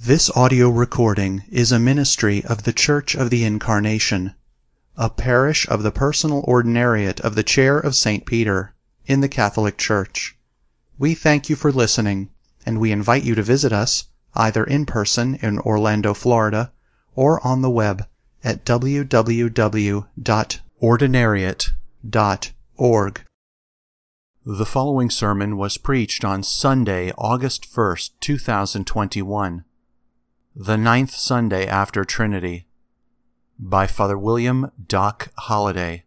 This audio recording is a ministry of the Church of the Incarnation, a parish of the personal ordinariate of the Chair of St. Peter in the Catholic Church. We thank you for listening, and we invite you to visit us either in person in Orlando, Florida, or on the web at www.ordinariate.org. The following sermon was preached on Sunday, August 1st, 2021, the 9th Sunday after Trinity, by Father William Doc Holliday.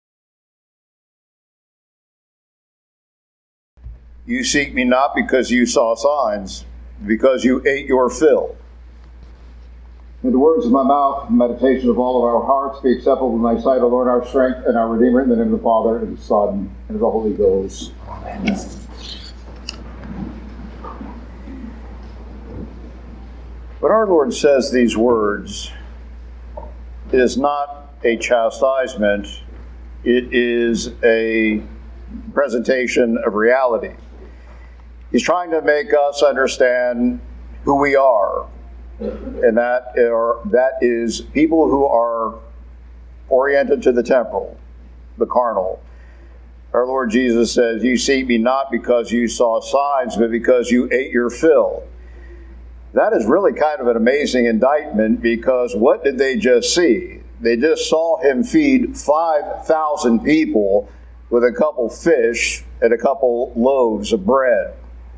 You seek me not because you saw signs, because you ate your fill. May the words of my mouth and the meditation of all of our hearts be acceptable in thy sight, O Lord, our strength and our Redeemer, in the name of the Father, and the Son, and of the Holy Ghost. Amen. When our Lord says these words, it is not a chastisement, it is a presentation of reality. He's trying to make us understand who we are, and that is people who are oriented to the temporal, the carnal. Our Lord Jesus says, you seek me not because you saw signs, but because you ate your fill. That is really kind of an amazing indictment, because what did they just see? They just saw him feed 5,000 people with a couple fish and a couple loaves of bread.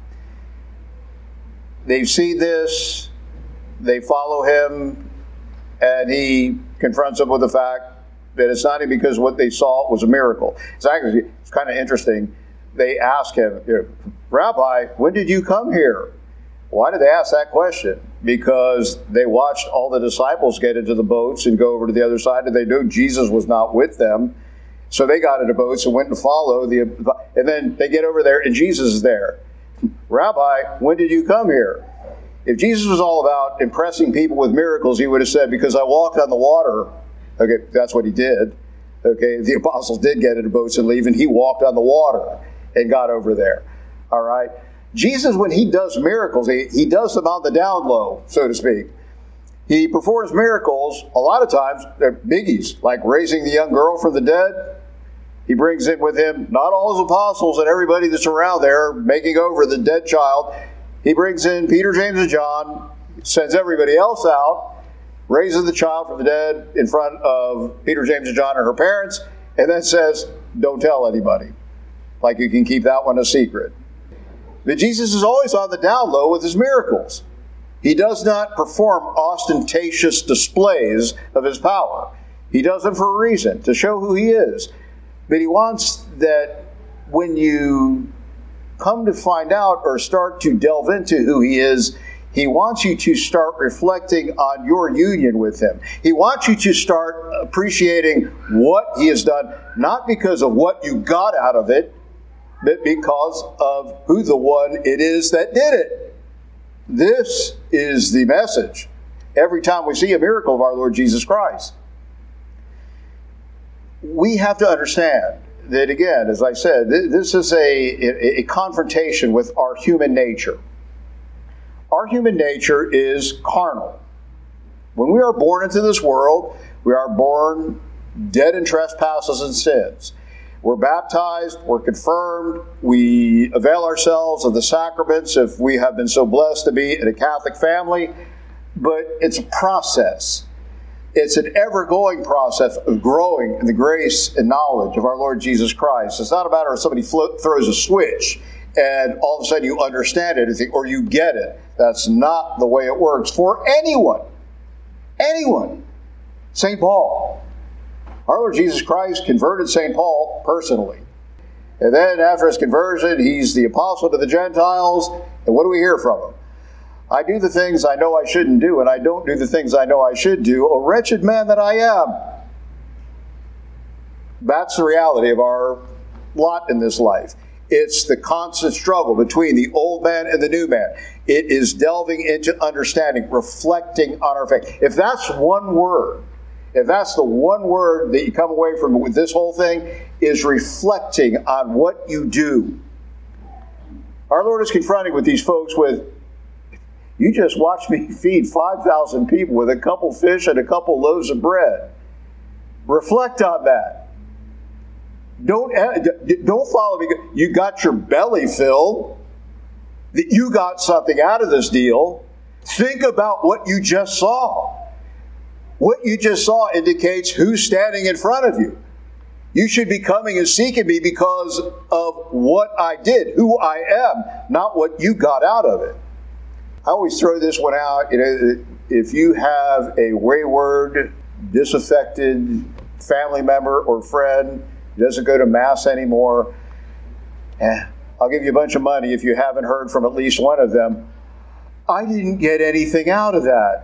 They see this, they follow him, and he confronts them with the fact that it's not even because what they saw was a miracle. It's kind of interesting. They ask him, Rabbi, when did you come here? Why did they ask that question? Because they watched all the disciples get into the boats and go over to the other side, and they knew Jesus was not with them. So they got into boats and went and followed. And then they get over there, and Jesus is there. Rabbi, when did you come here? If Jesus was all about impressing people with miracles, he would have said, because I walked on the water. Okay, that's what he did. Okay, the apostles did get into boats and leave, and he walked on the water and got over there. All right? Jesus, when he does miracles, he does them on the down low, so to speak. He performs miracles, a lot of times, they're biggies, like raising the young girl from the dead. He brings in with him not all his apostles and everybody that's around there making over the dead child. He brings in Peter, James, and John, sends everybody else out, raises the child from the dead in front of Peter, James, and John and her parents, and then says, don't tell anybody. Like you can keep that one a secret. But Jesus is always on the down low with his miracles. He does not perform ostentatious displays of his power. He does them for a reason, to show who he is. But he wants that when you come to find out or start to delve into who he is, he wants you to start reflecting on your union with him. He wants you to start appreciating what he has done, not because of what you got out of it, but because of who the one it is that did it. This is the message every time we see a miracle of our Lord Jesus Christ. We have to understand that, again, as I said, this is a confrontation with our human nature. Our human nature is carnal. When we are born into this world, we are born dead in trespasses and sins. We're baptized, we're confirmed, we avail ourselves of the sacraments if we have been so blessed to be in a Catholic family, but it's a process. It's an ever-going process of growing in the grace and knowledge of our Lord Jesus Christ. It's not a matter of somebody throws a switch and all of a sudden you understand it or you get it. That's not the way it works for anyone. Anyone. St. Paul. Our Lord Jesus Christ converted St. Paul personally. And then after his conversion, he's the apostle to the Gentiles. And what do we hear from him? I do the things I know I shouldn't do, and I don't do the things I know I should do. O wretched man that I am. That's the reality of our lot in this life. It's the constant struggle between the old man and the new man. It is delving into understanding, reflecting on our faith. If that's one word, if that's the one word that you come away from with this whole thing, is reflecting on what you do. Our Lord is confronting with these folks with, You just watched me feed 5,000 people with a couple fish and a couple loaves of bread. Reflect on that. Don't follow me. You got your belly filled. You got something out of this deal. Think about what you just saw. What you just saw indicates who's standing in front of you. You should be coming and seeking me because of what I did, who I am, not what you got out of it. I always throw this one out. If you have a wayward, disaffected family member or friend who doesn't go to Mass anymore, I'll give you a bunch of money if you haven't heard from at least one of them. I didn't get anything out of that.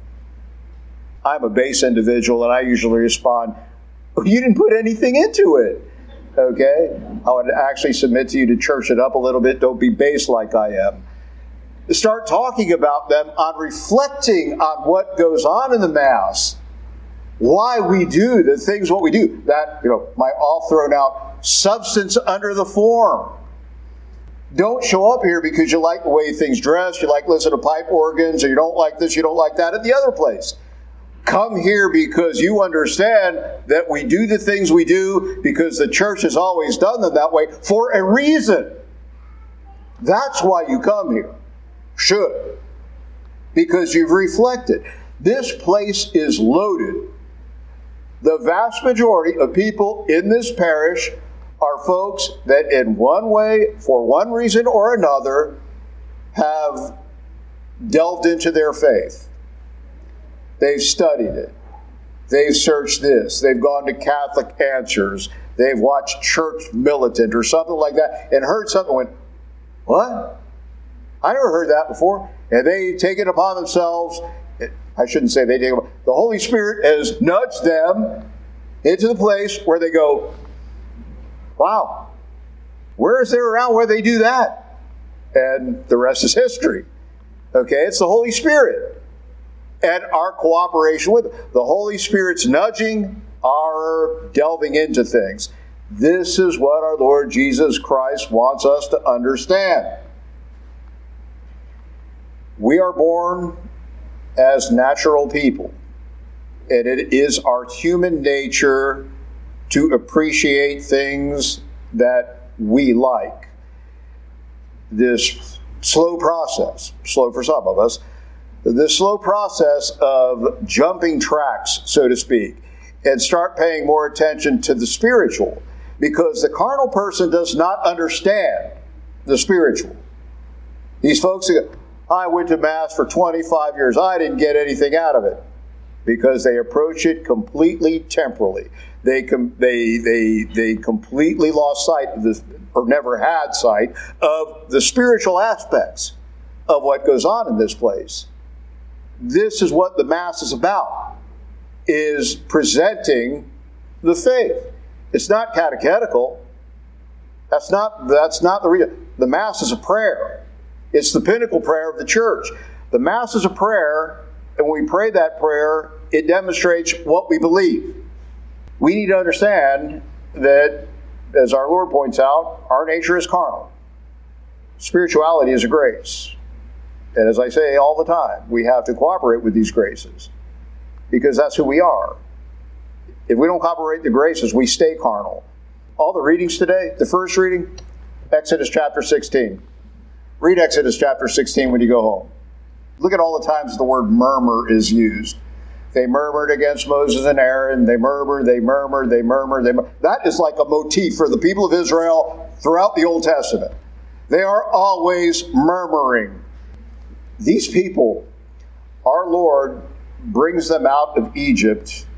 I'm a base individual, and I usually respond, you didn't put anything into it. Okay? I would actually submit to you to church it up a little bit. Don't be base like I am. Start talking about them on reflecting on what goes on in the Mass. Why we do the things what we do. That, my all thrown out substance under the form. Don't show up here because you like the way things dress, you like listening to pipe organs, or you don't like this, you don't like that at the other place. Come here because you understand that we do the things we do because the church has always done them that way for a reason. That's why you come here. Should. Because you've reflected. This place is loaded. The vast majority of people in this parish are folks that in one way, for one reason or another, have delved into their faith. They've studied it. They've searched this. They've gone to Catholic Answers. They've watched Church Militant or something like that and heard something and went, what? I never heard that before. And they take it upon themselves. I shouldn't say they take it upon. The Holy Spirit has nudged them into the place where they go, wow, where is there around where they do that? And the rest is history. Okay, it's the Holy Spirit. And our cooperation with it. The Holy Spirit's nudging, our delving into things. This is what our Lord Jesus Christ wants us to understand. We are born as natural people, and it is our human nature to appreciate things that we like. This slow process, slow for some of us, this slow process of jumping tracks, so to speak, and start paying more attention to the spiritual, because the carnal person does not understand the spiritual. These folks who go, I went to Mass for 25 years, I didn't get anything out of it, because they approach it completely temporally. They completely lost sight of this, or never had sight of the spiritual aspects of what goes on in this place. This is what the Mass is about, is presenting the faith. It's not catechetical. That's not the reason. The Mass is a prayer. It's the pinnacle prayer of the church. The Mass is a prayer, and when we pray that prayer, it demonstrates what we believe. We need to understand that, as our Lord points out, our nature is carnal. Spirituality is a grace. And as I say all the time, we have to cooperate with these graces, because that's who we are. If we don't cooperate with the graces, we stay carnal. All the readings today, the first reading, Exodus chapter 16. Read Exodus chapter 16 when you go home. Look at all the times the word murmur is used. They murmured against Moses and Aaron. They murmured. That is like a motif for the people of Israel throughout the Old Testament. They are always murmuring. These people, our Lord brings them out of Egypt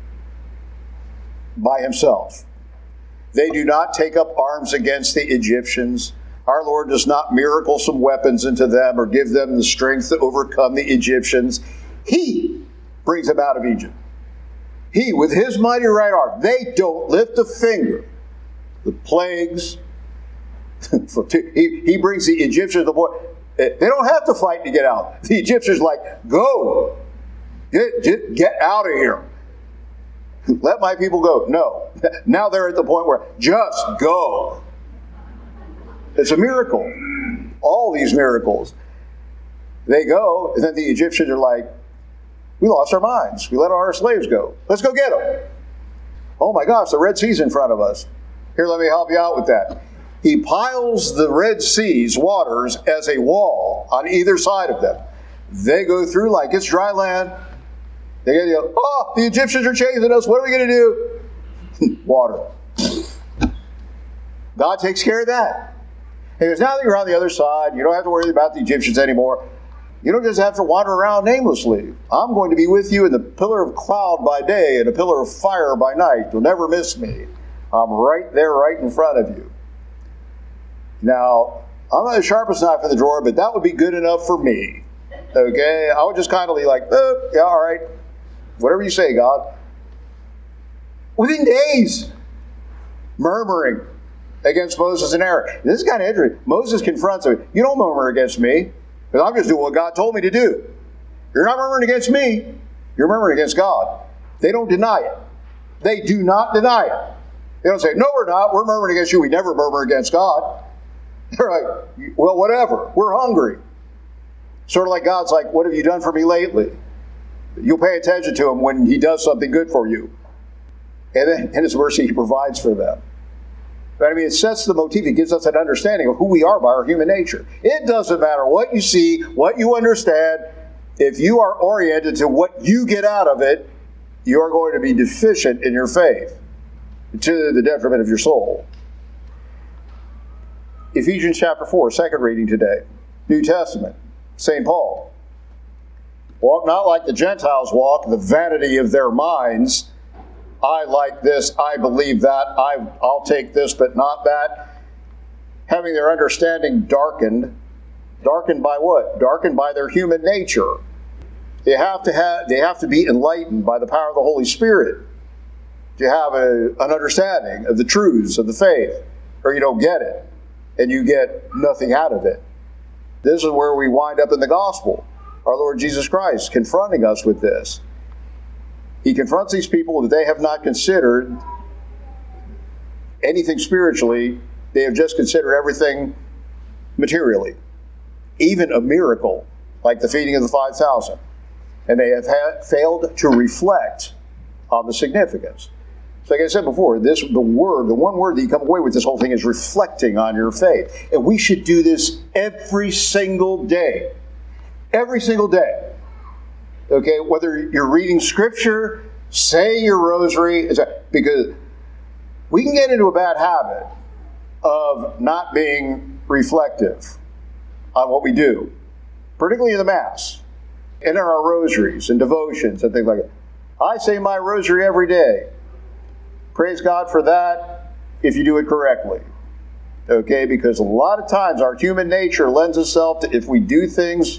by himself. They do not take up arms against the Egyptians. Our Lord does not miracle some weapons into them or give them the strength to overcome the Egyptians. He brings them out of Egypt. He, with his mighty right arm, they don't lift a finger. The plagues, he brings the Egyptians to the point. They don't have to fight to get out. The Egyptians are like, go. Get out of here. Let my people go. No. Now they're at the point where just go. It's a miracle. All these miracles. They go, and then the Egyptians are like, we lost our minds. We let our slaves go. Let's go get them. Oh my gosh, the Red Sea's in front of us. Here, let me help you out with that. He piles the Red Sea's waters as a wall on either side of them. They go through like it's dry land. They go, oh, the Egyptians are chasing us. What are we going to do? Water. God takes care of that. And there's now that you're on the other side, you don't have to worry about the Egyptians anymore. You don't just have to wander around namelessly. I'm going to be with you in the pillar of cloud by day and a pillar of fire by night. You'll never miss me. I'm right there, right in front of you. Now, I'm not the sharpest knife in the drawer, but that would be good enough for me. Okay? I would just kind of be like, yeah, all right. Whatever you say, God. Within days, murmuring against Moses and Aaron. This is kind of interesting. Moses confronts him. You don't murmur against me, because I'm just doing what God told me to do. You're not murmuring against me. You're murmuring against God. They don't deny it. They do not deny it. They don't say, no, we're not. We're murmuring against you. We never murmur against God. They're like, well, whatever. We're hungry. Sort of like God's like, what have you done for me lately? You'll pay attention to him when he does something good for you. And then in his mercy, he provides for them. But I mean, it sets the motif. It gives us an understanding of who we are by our human nature. It doesn't matter what you see, what you understand. If you are oriented to what you get out of it, you are going to be deficient in your faith to the detriment of your soul. Ephesians chapter 4, second reading today. New Testament. St. Paul. Walk not like the Gentiles walk, the vanity of their minds. I like this, I believe that, I'll take this but not that. Having their understanding darkened. Darkened by what? Darkened by their human nature. They have to be enlightened by the power of the Holy Spirit to have an understanding of the truths of the faith, or you don't get it, and you get nothing out of it. This is where we wind up in the gospel. Our Lord Jesus Christ confronting us with this. He confronts these people that they have not considered anything spiritually. They have just considered everything materially. Even a miracle like the feeding of the 5,000. And they have failed to reflect on the significance. So like I said before, the one word that you come away with this whole thing is reflecting on your faith. And we should do this every single day. Every single day. Okay, whether you're reading Scripture, say your rosary, because we can get into a bad habit of not being reflective on what we do, particularly in the Mass, and in our rosaries and devotions and things like that. I say my rosary every day. Praise God for that if you do it correctly. Okay, because a lot of times our human nature lends itself to, if we do things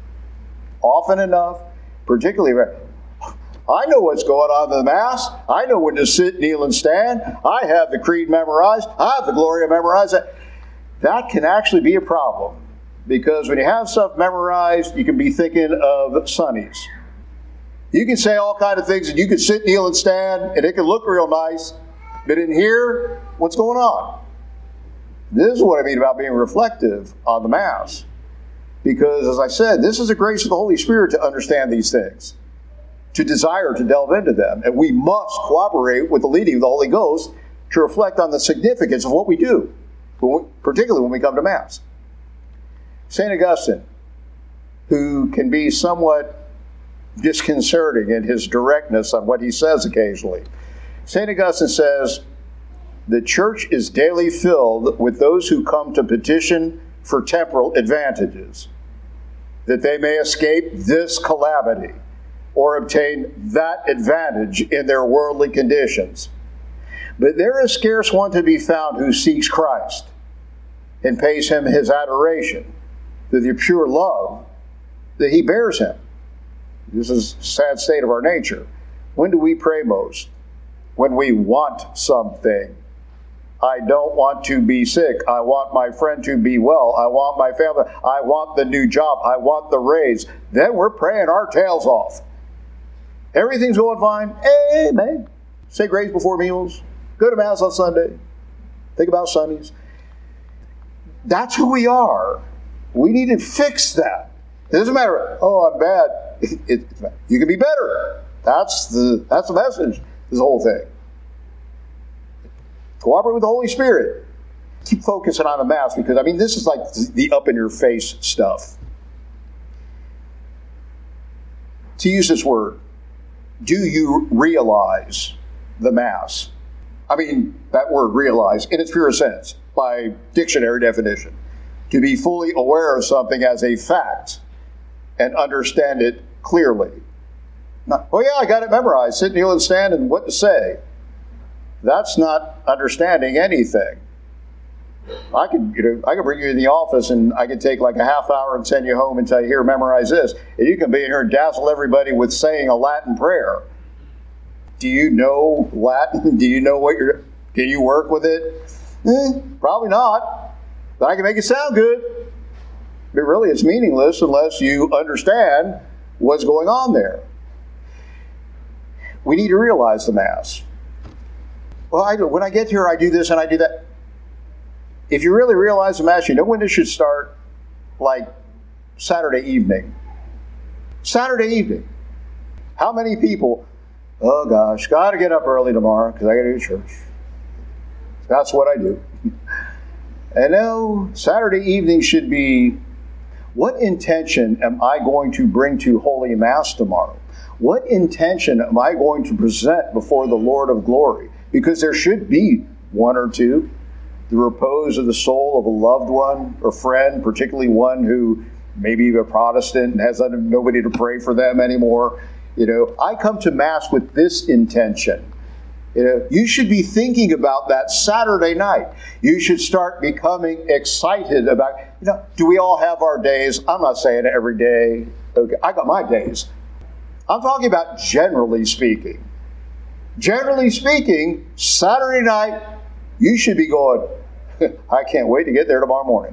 often enough, particularly, I know what's going on in the Mass. I know when to sit, kneel, and stand. I have the Creed memorized. I have the Gloria memorized. That can actually be a problem, because when you have stuff memorized, you can be thinking of Sunnies. You can say all kinds of things, and you can sit, kneel, and stand, and it can look real nice. But in here, what's going on? This is what I mean about being reflective on the Mass. Because, as I said, this is a grace of the Holy Spirit to understand these things, to desire to delve into them. And we must cooperate with the leading of the Holy Ghost to reflect on the significance of what we do, particularly when we come to Mass. St. Augustine, who can be somewhat disconcerting in his directness on what he says occasionally. St. Augustine says, the church is daily filled with those who come to petition for temporal advantages, that they may escape this calamity or obtain that advantage in their worldly conditions. But there is scarce one to be found who seeks Christ and pays him his adoration through the pure love that he bears him. This is a sad state of our nature. When do we pray most? When we want something. I don't want to be sick. I want my friend to be well. I want my family. I want the new job. I want the raise. Then we're praying our tails off. Everything's going fine. Amen. Say grace before meals. Go to Mass on Sunday. Think about Sundays. That's who we are. We need to fix that. It doesn't matter, oh, I'm bad. You can be better. That's the message, this whole thing. Cooperate with the Holy Spirit. Keep focusing on the Mass, because, I mean, this is like the up-in-your-face stuff. To use this word, do you realize the Mass? I mean, that word realize, in its pure sense, by dictionary definition. To be fully aware of something as a fact and understand it clearly. Not, oh yeah, I got it memorized, sit, kneel, and stand, and what to say. That's not understanding anything. I could bring you in the office and I could take like a half hour and send you home and tell you, here, memorize this. And you can be in here and dazzle everybody with saying a Latin prayer. Do you know Latin? Do you know can you work with it? Probably not. But I can make it sound good. But really it's meaningless unless you understand what's going on there. We need to realize the Mass. Well, when I get here, I do this and I do that. If you really realize the Mass, you know when it should start? Like Saturday evening. Saturday evening. How many people, oh gosh, got to get up early tomorrow because I got to go to church. That's what I do. And no, Saturday evening should be, what intention am I going to bring to Holy Mass tomorrow? What intention am I going to present before the Lord of glory? Because there should be one or two. The repose of the soul of a loved one or friend, particularly one who may be a Protestant and has nobody to pray for them anymore. I come to Mass with this intention. You should be thinking about that Saturday night. You should start becoming excited about, do we all have our days? I'm not saying every day. Okay, I got my days. I'm talking about generally speaking. Generally speaking, Saturday night, you should be going, I can't wait to get there tomorrow morning.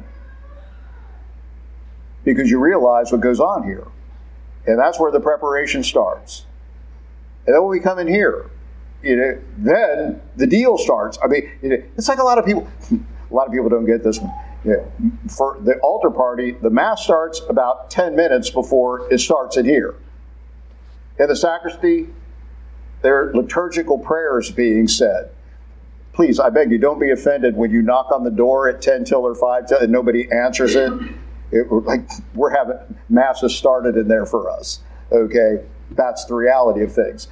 Because you realize what goes on here. And that's where the preparation starts. And then when we come in here, then the deal starts. I mean, it's like a lot of people don't get this one. For the altar party, the Mass starts about 10 minutes before it starts in here. In the sacristy, there are liturgical prayers being said. Please, I beg you, don't be offended when you knock on the door at 10 till or 5 till and nobody answers it. We're having Masses started in there for us. Okay? That's the reality of things.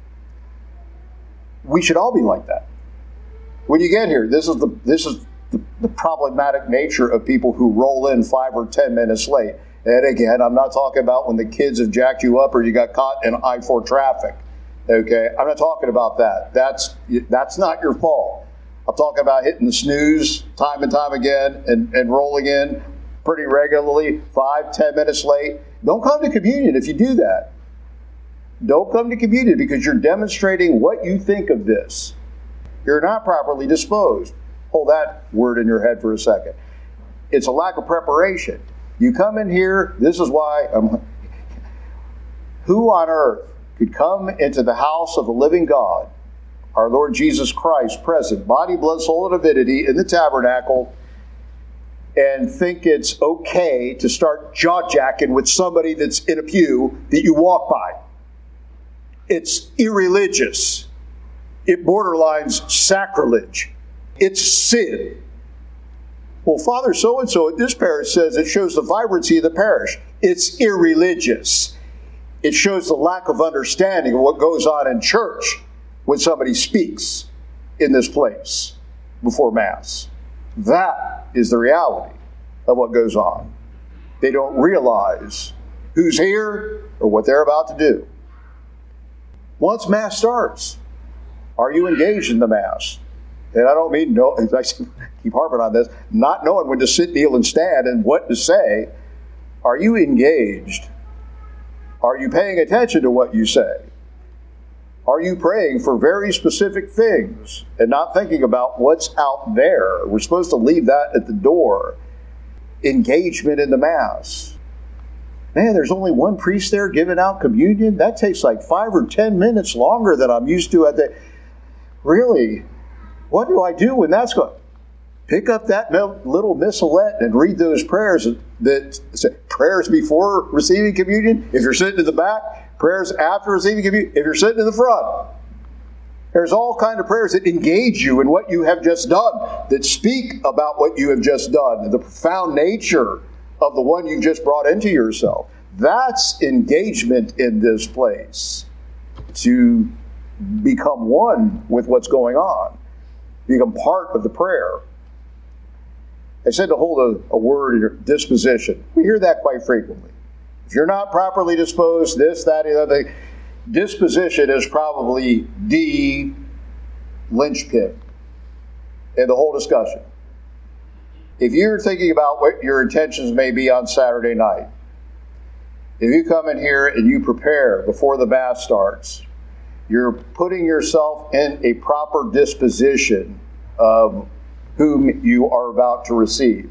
We should all be like that. When you get here, this is the problematic nature of people who roll in 5 or 10 minutes late. And again, I'm not talking about when the kids have jacked you up or you got caught in I-4 traffic. Okay, I'm not talking about that. That's not your fault. I'm talking about hitting the snooze time and time again and rolling in pretty regularly, 5, 10 minutes late. Don't come to communion if you do that. Don't come to communion because you're demonstrating what you think of this. You're not properly disposed. Hold that word in your head for a second. It's a lack of preparation. You come in here, this is why, who on earth could come into the house of the living God, our Lord Jesus Christ, present, body, blood, soul, and divinity in the tabernacle, and think it's okay to start jaw-jacking with somebody that's in a pew that you walk by? It's irreligious. It borderlines sacrilege. It's sin. Well, Father so-and-so at this parish says it shows the vibrancy of the parish. It's irreligious. It shows the lack of understanding of what goes on in church when somebody speaks in this place before Mass. That is the reality of what goes on. They don't realize who's here or what they're about to do. Once Mass starts, are you engaged in the Mass? And I don't mean I keep harping on this, not knowing when to sit, kneel, and stand and what to say. Are you engaged? Are you paying attention to what you say? Are you praying for very specific things and not thinking about what's out there? We're supposed to leave that at the door. Engagement in the Mass. Man, there's only one priest there giving out communion. That takes like 5 or 10 minutes longer than I'm used to at the... Really? What do I do when that's going? pick up that little missalette and read those prayers that say prayers before receiving communion. If you're sitting in the back, prayers after receiving communion. If you're sitting in the front, there's all kinds of prayers that engage you in what you have just done, that speak about what you have just done, the profound nature of the one you've just brought into yourself. That's engagement in this place, to become one with what's going on, become part of the prayer. I said to hold a word, disposition. We hear that quite frequently. If you're not properly disposed, this, that, the other thing. Disposition is probably the linchpin in the whole discussion. If you're thinking about what your intentions may be on Saturday night, if you come in here and you prepare before the Mass starts, you're putting yourself in a proper disposition of whom you are about to receive.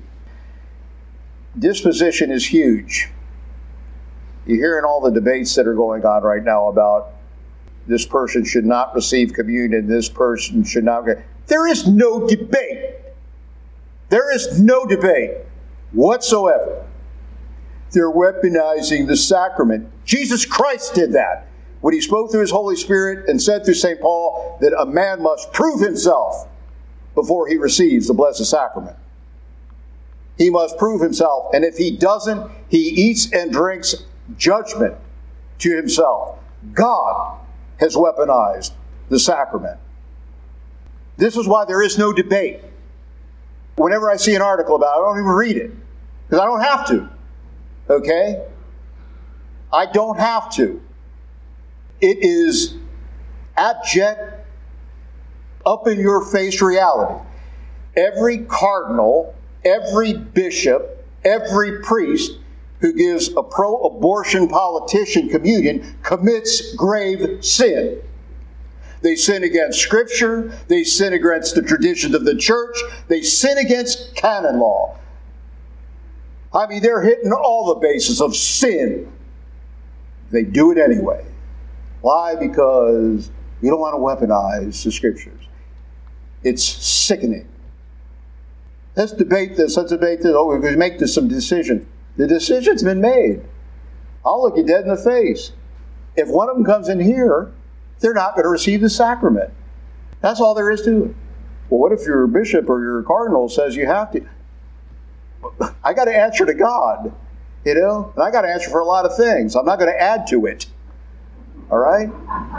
Disposition is huge. You're hearing all the debates that are going on right now about this person should not receive communion, this person should not. There is no debate. There is no debate whatsoever. They're weaponizing the sacrament. Jesus Christ did that when he spoke through his Holy Spirit and said through St. Paul that a man must prove himself before he receives the Blessed Sacrament. He must prove himself, and if he doesn't, he eats and drinks judgment to himself. God has weaponized the sacrament. This is why there is no debate. Whenever I see an article about it, I don't even read it, because I don't have to. Okay? I don't have to. It is abject, up-in-your-face reality. Every cardinal, every bishop, every priest who gives a pro-abortion politician communion commits grave sin. They sin against Scripture. They sin against the traditions of the church. They sin against canon law. I mean, they're hitting all the bases of sin. They do it anyway. Why? Because we don't want to weaponize the Scriptures. It's sickening. Let's debate this. Let's debate this. Oh, we're going to make some decision. The decision's been made. I'll look you dead in the face. If one of them comes in here, they're not going to receive the sacrament. That's all there is to it. Well, what if your bishop or your cardinal says you have to? I got to answer to God, and I got to answer for a lot of things. I'm not going to add to it. All right?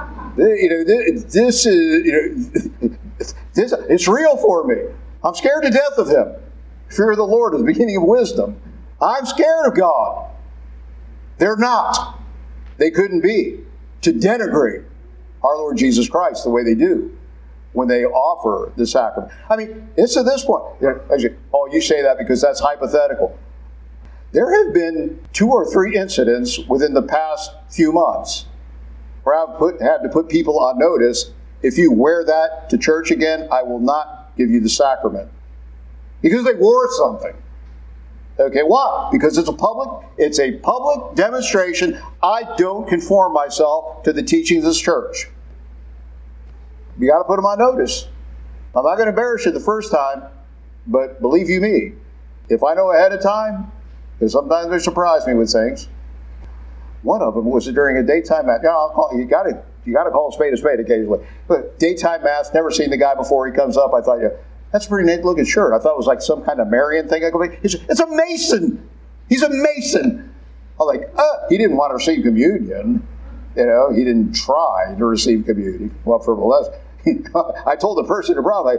This is, it's real for me. I'm scared to death of him. Fear of the Lord is the beginning of wisdom. I'm scared of God. They're not. They couldn't be. To denigrate our Lord Jesus Christ the way they do when they offer the sacrament. I mean, it's to this point. You say that because that's hypothetical. There have been 2 or 3 incidents within the past few months where I've had to put people on notice. If you wear that to church again, I will not give you the sacrament. Because they wore something. Okay, why? Because it's a public demonstration. I don't conform myself to the teachings of this church. You got to put them on notice. I'm not going to embarrass you the first time, but believe you me, if I know ahead of time, because sometimes they surprise me with things. One of them was during a daytime mass. You got to call a spade occasionally. But daytime mass, never seen the guy before. He comes up. I thought, that's a pretty neat looking shirt. I thought it was like some kind of Marian thing. It's a Mason. He's a Mason. I'm like, he didn't want to receive communion. He didn't try to receive communion. Well, for less, I told the person in Brown,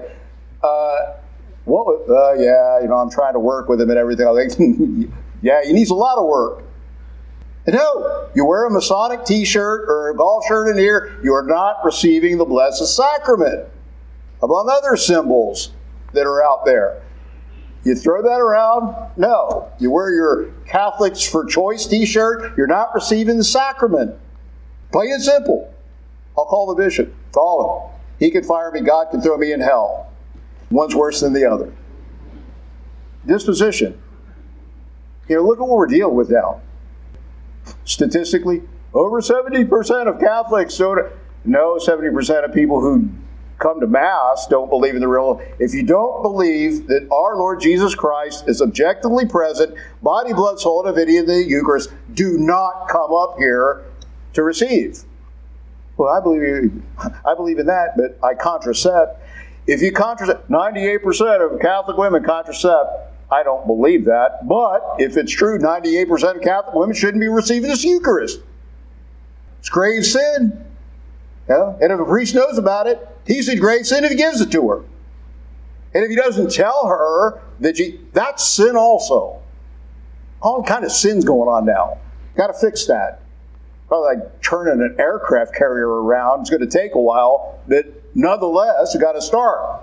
I'm trying to work with him and everything. I'm like, yeah, he needs a lot of work. No, you wear a Masonic t-shirt or a golf shirt in here, you are not receiving the Blessed Sacrament, among other symbols that are out there. You throw that around? No. You wear your Catholics for Choice t-shirt, you're not receiving the sacrament. Plain and simple. I'll call the bishop. Call him. He can fire me. God can throw me in hell. One's worse than the other. Disposition. Look at what we're dealing with now. Statistically, over 70% of Catholics don't. No, 70% of people who come to Mass don't believe in the real. If you don't believe that our Lord Jesus Christ is objectively present, body, blood, soul, and divinity in the Eucharist, do not come up here to receive. Well, I believe in that, but I contracept. If you contracept, 98% of Catholic women contracept. I don't believe that. But if it's true, 98% of Catholic women shouldn't be receiving this Eucharist. It's grave sin. Yeah? And if a priest knows about it, he's in grave sin if he gives it to her. And if he doesn't tell her that's sin also. All kind of sin's going on now. Got to fix that. Probably like turning an aircraft carrier around. It's going to take a while, but nonetheless, you got to start.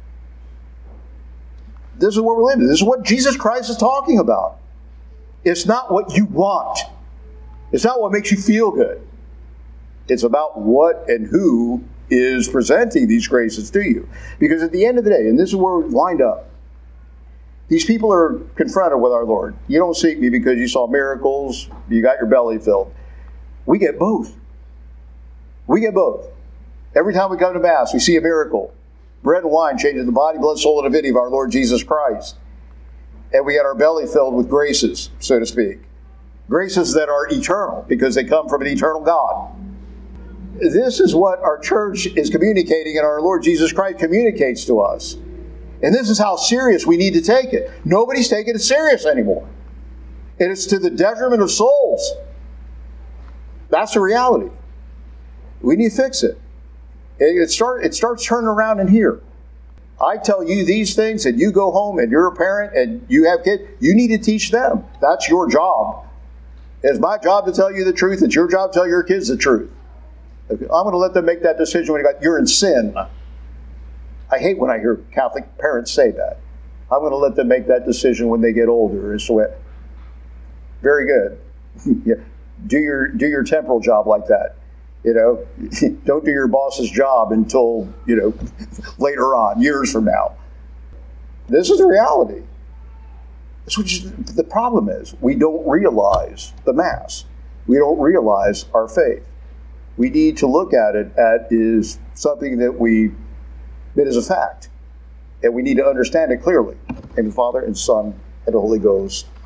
This is what we're living. This is what Jesus Christ is talking about. It's not what you want. It's not what makes you feel good. It's about what and who is presenting these graces to you. Because at the end of the day, and this is where we wind up, these people are confronted with our Lord. You don't seek me because you saw miracles, you got your belly filled. We get both. We get both. Every time we come to Mass, we see a miracle. Bread and wine changes the body, blood, soul, and divinity of our Lord Jesus Christ. And we get our belly filled with graces, so to speak. Graces that are eternal, because they come from an eternal God. This is what our church is communicating, and our Lord Jesus Christ communicates to us. And this is how serious we need to take it. Nobody's taking it serious anymore. And it's to the detriment of souls. That's the reality. We need to fix it. It starts turning around in here. I tell you these things, and you go home, and you're a parent, and you have kids. You need to teach them. That's your job. It's my job to tell you the truth. It's your job to tell your kids the truth. I'm going to let them make that decision when you're in sin. I hate when I hear Catholic parents say that. I'm going to let them make that decision when they get older. So, very good. Yeah. Do your temporal job like that. Don't do your boss's job until, later on, years from now. This is the reality. The problem is, we don't realize the Mass. We don't realize our faith. We need to look at it as something that is a fact. And we need to understand it clearly. In the Father, and Son, and the Holy Ghost.